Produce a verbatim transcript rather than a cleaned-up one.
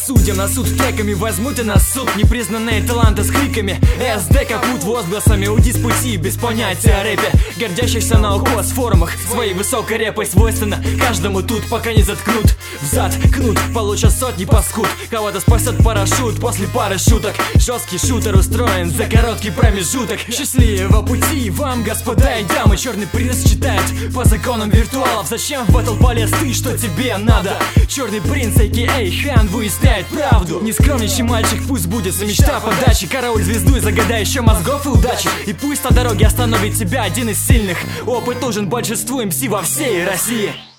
Судьям на суд треками возьмут и на суд непризнанные таланты с криками СД капут возгласами уйди с пути без понятия о рэпе. Гордящихся на укос в форумах своей высокой репой свойственно каждому тут, пока не заткнут. Взад кнут, получат сотни паскуд. Кого-то спасет парашют после пары шуток. Жесткий шутер устроен за короткий промежуток. Счастливого пути вам, господа и дамы. Черный принц читает по законам виртуалов. Зачем в батл полез ты, что тебе надо? Черный принц, а.к.а. Хан, выясняет правду. Не скромнейший мальчик, пусть будет мечта подачи. Карауль звезду и загадай еще мозгов и удачи. И пусть на дороге остановит тебя один из сильных. Опыт нужен большинству МС во всей России.